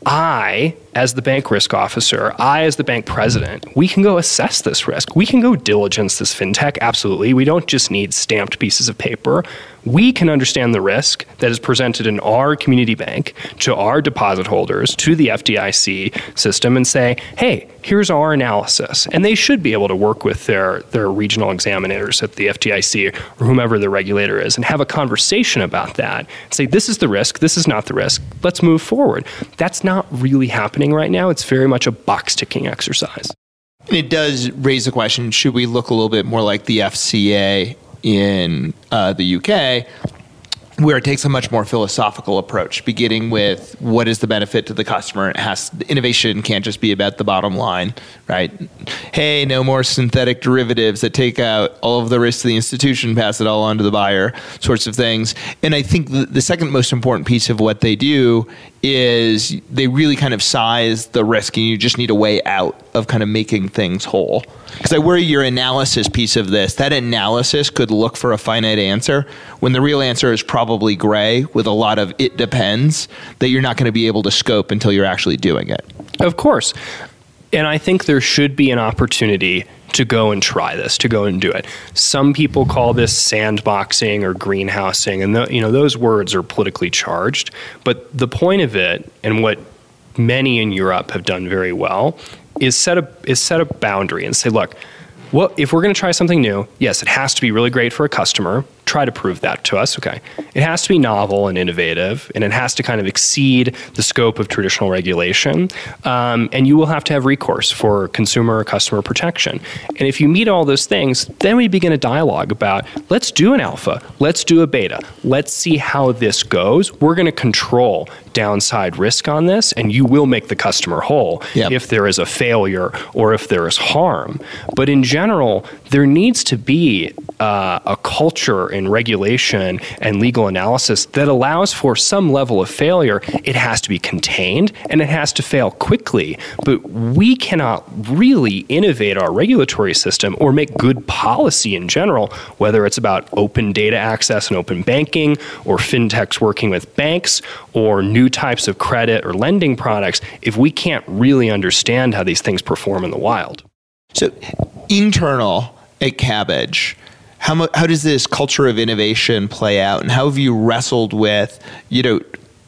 I, as the bank risk officer, I, as the bank president, we can go assess this risk. We can go diligence this fintech, absolutely. We don't just need stamped pieces of paper. We can understand the risk that is presented in our community bank to our deposit holders, to the F D I C system, and say, hey, here's our analysis. And they should be able to work with their, their regional examinators at the F D I C or whomever the regulator is and have a conversation about that. Say, this is the risk, this is not the risk, let's move forward. That's not really happening right now. It's very much a box-ticking exercise. And it does raise the question, should we look a little bit more like the F C A in uh, the U K, where it takes a much more philosophical approach, beginning with what is the benefit to the customer. It has, innovation can't just be about the bottom line, right? Hey, no more synthetic derivatives that take out all of the risk to the institution, pass it all on to the buyer, sorts of things. And I think the, the second most important piece of what they do is they really kind of size the risk, and you just need a way out of kind of making things whole. Because I worry your analysis piece of this, that analysis could look for a finite answer when the real answer is probably gray with a lot of it depends that you're not going to be able to scope until you're actually doing it. Of course. And I think there should be an opportunity to go and try this, to go and do it. Some people call this sandboxing or greenhousing, and the, you know, those words are politically charged. But the point of it, and what many in Europe have done very well, is set a is set a boundary and say, look, what if we're going to try something new? Yes, it has to be really great for a customer. Try to prove that to us. Okay. It has to be novel and innovative, and it has to kind of exceed the scope of traditional regulation. Um, and you will have to have recourse for consumer or customer protection. And if you meet all those things, then we begin a dialogue about, let's do an alpha, let's do a beta, let's see how this goes. We're going to control downside risk on this, and you will make the customer whole yep. if there is a failure or if there is harm. But in general, there needs to be uh, a culture in regulation and legal analysis that allows for some level of failure. It has to be contained and it has to fail quickly. But we cannot really innovate our regulatory system or make good policy in general, whether it's about open data access and open banking, or fintechs working with banks, or new types of credit or lending products, if we can't really understand how these things perform in the wild. So internal at Kabbage, how mu- how does this culture of innovation play out, and how have you wrestled with, you know,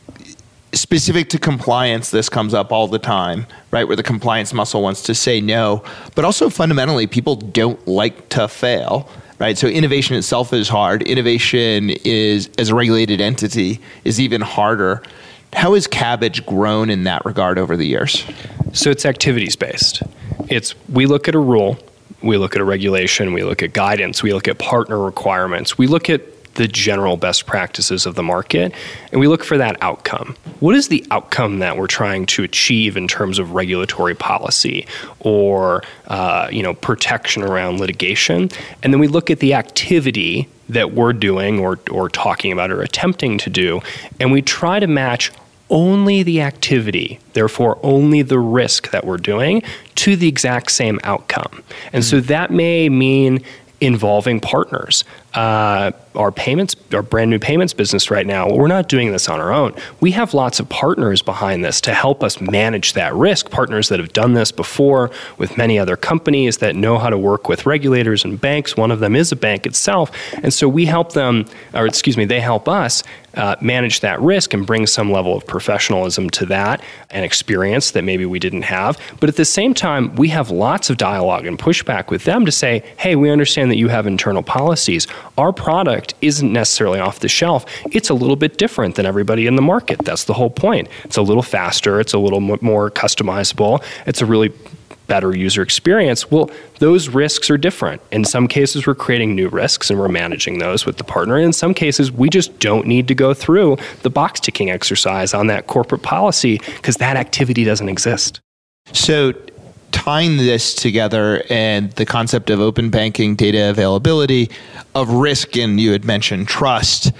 specific to compliance, this comes up all the time, right? Where the compliance muscle wants to say no, but also fundamentally, people don't like to fail, right? So innovation itself is hard. Innovation is, as a regulated entity, is even harder. How has Kabbage grown in that regard over the years? So it's activities based. It's, we look at a rule, we look at a regulation, we look at guidance, we look at partner requirements, we look at the general best practices of the market, and we look for that outcome. What is the outcome that we're trying to achieve in terms of regulatory policy or uh, you know, protection around litigation? And then we look at the activity that we're doing or, or talking about or attempting to do, and we try to match only the activity, therefore only the risk that we're doing, to the exact same outcome. And mm-hmm. so that may mean involving partners. Uh, our payments, our brand new payments business right now, we're not doing this on our own. We have lots of partners behind this to help us manage that risk, partners that have done this before with many other companies that know how to work with regulators and banks. One of them is a bank itself. And so we help them, or excuse me, they help us uh, manage that risk and bring some level of professionalism to that and experience that maybe we didn't have. But at the same time, we have lots of dialogue and pushback with them to say, hey, we understand that you have internal policies. Our product isn't necessarily off the shelf. It's a little bit different than everybody in the market. That's the whole point. It's a little faster. It's a little more customizable. It's a really better user experience. Well, those risks are different. In some cases, we're creating new risks and we're managing those with the partner. In some cases, we just don't need to go through the box ticking exercise on that corporate policy because that activity doesn't exist. So tying this together and the concept of open banking, data availability, of risk, and you had mentioned trust,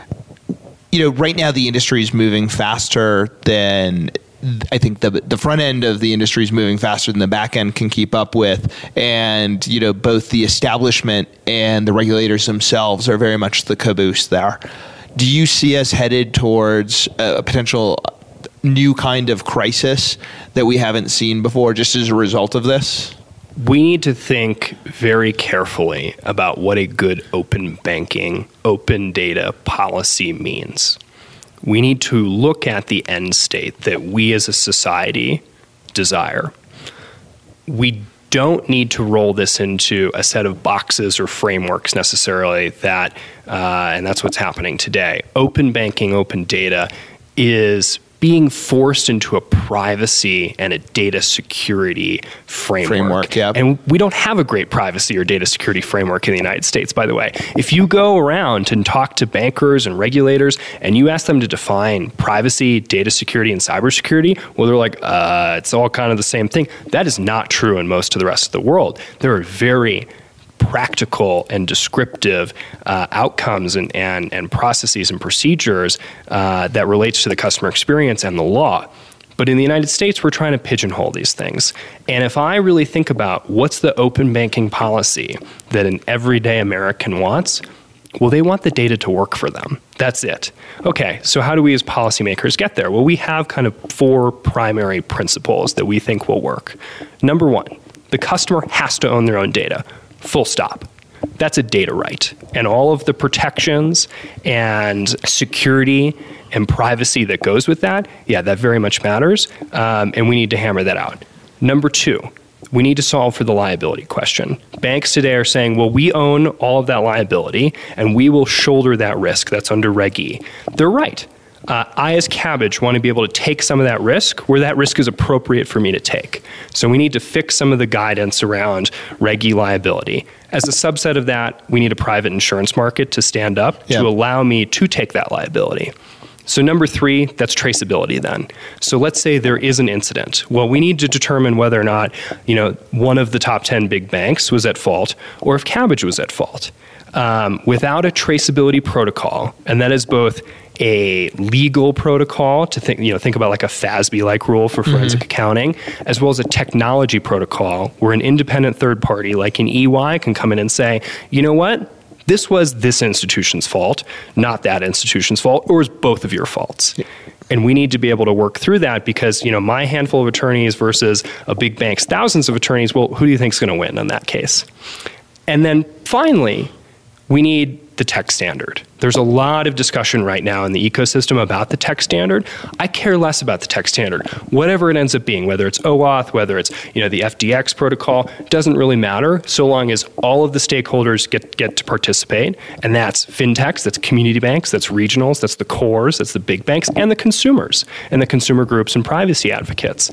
you know, right now the industry is moving faster than I think the the front end of the industry is moving faster than the back end can keep up with. And, you know, both the establishment and the regulators themselves are very much the caboose there. Do you see us headed towards a potential new kind of crisis that we haven't seen before just as a result of this? We need to think very carefully about what a good open banking, open data policy means. We need to look at the end state that we as a society desire. We don't need to roll this into a set of boxes or frameworks necessarily that, uh, and that's what's happening today. Open banking, open data is being forced into a privacy and a data security framework. Framework, yeah. And we don't have a great privacy or data security framework in the United States, by the way. If you go around and talk to bankers and regulators and you ask them to define privacy, data security, and cybersecurity, well, they're like, uh, it's all kind of the same thing. That is not true in most of the rest of the world. There are very practical and descriptive uh, outcomes and, and, and processes and procedures uh, that relates to the customer experience and the law. But in the United States, we're trying to pigeonhole these things. And if I really think about what's the open banking policy that an everyday American wants, well, they want the data to work for them. That's it. Okay, so how do we as policymakers get there? Well, we have kind of four primary principles that we think will work. Number one, the customer has to own their own data. Full stop. That's a data right. And all of the protections and security and privacy that goes with that, yeah, that very much matters. Um, and we need to hammer that out. Number two, we need to solve for the liability question. Banks today are saying, well, we own all of that liability and we will shoulder that risk. That's under Reg E. They're right. Uh, I, as Kabbage, want to be able to take some of that risk where that risk is appropriate for me to take. So we need to fix some of the guidance around Reg E liability. As a subset of that, we need a private insurance market to stand up yeah. to allow me to take that liability. So number three, that's traceability then. So let's say there is an incident. Well, we need to determine whether or not, you know, one of the top ten big banks was at fault or if Kabbage was at fault. Um, without a traceability protocol, and that is both a legal protocol to think, you know, think about like a FASB-like rule for forensic mm-hmm. accounting, as well as a technology protocol where an independent third party like an E Y can come in and say, you know what? This was this institution's fault, not that institution's fault, or is both of your faults. Yeah. And we need to be able to work through that because, you know, my handful of attorneys versus a big bank's thousands of attorneys, well, who do you think is going to win in that case? And then finally, we need the tech standard. There's a lot of discussion right now in the ecosystem about the tech standard. I care less about the tech standard. Whatever it ends up being, whether it's OAuth, whether it's you know the F D X protocol, doesn't really matter so long as all of the stakeholders get, get to participate. And that's fintechs, that's community banks, that's regionals, that's the cores, that's the big banks, and the consumers, and the consumer groups and privacy advocates.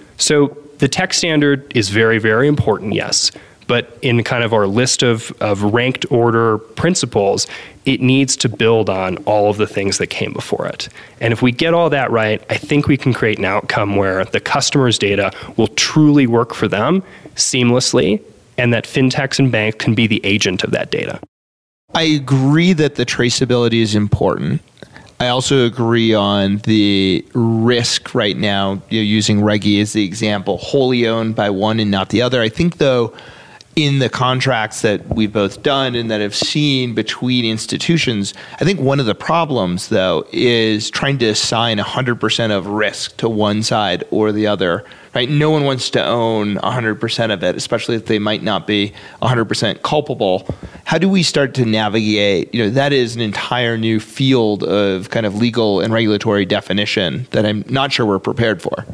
So the tech standard is very, very important, yes. But in kind of our list of, of ranked order principles, it needs to build on all of the things that came before it. And if we get all that right, I think we can create an outcome where the customer's data will truly work for them seamlessly, and that fintechs and banks can be the agent of that data. I agree that the traceability is important. I also agree on the risk right now, you know, using Reg E as the example, wholly owned by one and not the other. I think, though, in the contracts that we've both done and that have seen between institutions, I think one of the problems, though, is trying to assign one hundred percent of risk to one side or the other, right? No one wants to own one hundred percent of it, especially if they might not be one hundred percent culpable. How do we start to navigate? You know, that is an entire new field of kind of legal and regulatory definition that I'm not sure we're prepared for.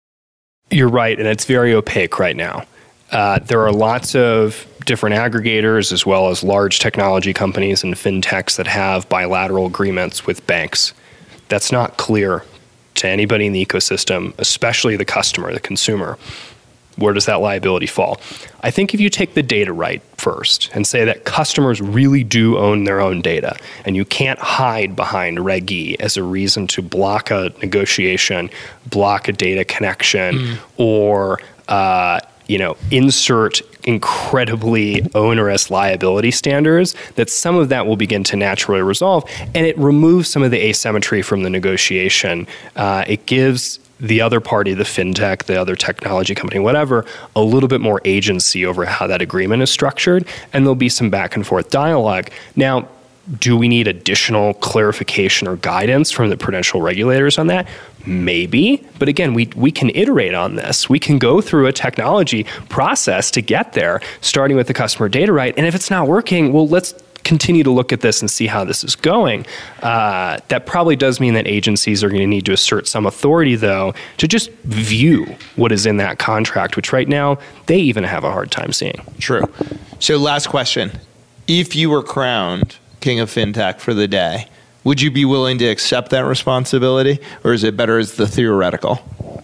You're right, and it's very opaque right now. Uh, there are lots of different aggregators as well as large technology companies and fintechs that have bilateral agreements with banks. That's not clear to anybody in the ecosystem, especially the customer, the consumer. Where does that liability fall? I think if you take the data right first and say that customers really do own their own data, and you can't hide behind Reg E as a reason to block a negotiation, block a data connection, mm. or uh, you know, insert incredibly onerous liability standards, that some of that will begin to naturally resolve, and it removes some of the asymmetry from the negotiation. Uh, it gives the other party, the fintech, the other technology company, whatever, a little bit more agency over how that agreement is structured, and there'll be some back and forth dialogue. Now, do we need additional clarification or guidance from the prudential regulators on that? Maybe, but again, we we can iterate on this. We can go through a technology process to get there, starting with the customer data right. And if it's not working, well, let's continue to look at this and see how this is going. Uh, that probably does mean that agencies are going to need to assert some authority, though, to just view what is in that contract, which right now they even have a hard time seeing. True. So last question. If you were crowned King of FinTech for the day, would you be willing to accept that responsibility, or is it better as the theoretical?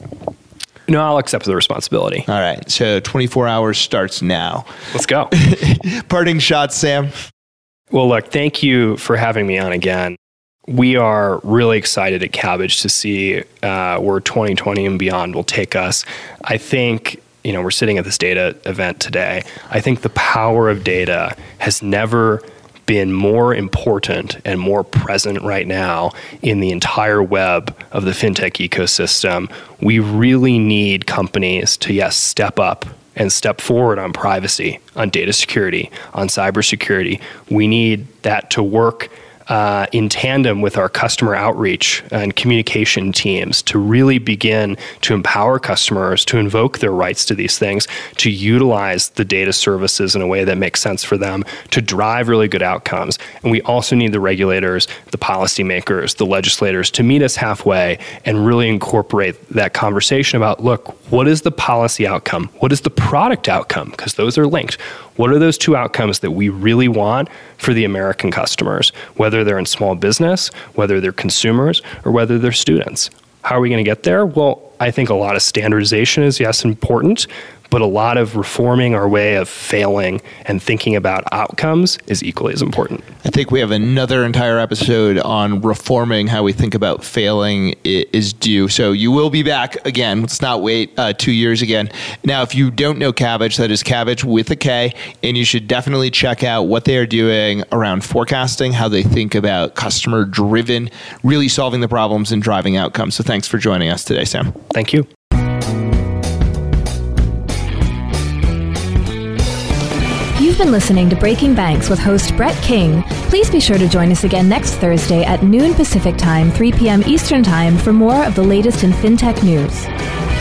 No, I'll accept the responsibility. All right. So twenty-four hours starts now. Let's go. Parting shots, Sam. Well, look, thank you for having me on again. We are really excited at Kabbage to see uh, where twenty twenty and beyond will take us. I think, you know, we're sitting at this data event today. I think the power of data has never been more important and more present right now in the entire web of the fintech ecosystem. We really need companies to, yes, step up and step forward on privacy, on data security, on cybersecurity. We need that to work uh, in tandem with our customer outreach and communication teams to really begin to empower customers to invoke their rights to these things, to utilize the data services in a way that makes sense for them, to drive really good outcomes. And we also need the regulators, the policymakers, the legislators to meet us halfway and really incorporate that conversation about, look, what is the policy outcome? What is the product outcome? Because those are linked. What are those two outcomes that we really want for the American customers, whether they're in small business, whether they're consumers, or whether they're students? How are we going to get there? Well, I think a lot of standardization is, yes, important, but a lot of reforming our way of failing and thinking about outcomes is equally as important. I think we have another entire episode on reforming how we think about failing is due. So you will be back again. Let's not wait uh, two years again. Now, if you don't know Kabbage, that is Kabbage with a K, and you should definitely check out what they are doing around forecasting, how they think about customer-driven, really solving the problems and driving outcomes. So thanks for joining us today, Sam. Thank you. You've been listening to Breaking Banks with host Brett King. Please be sure to join us again next Thursday at noon Pacific Time, three p.m. Eastern Time for more of the latest in fintech news.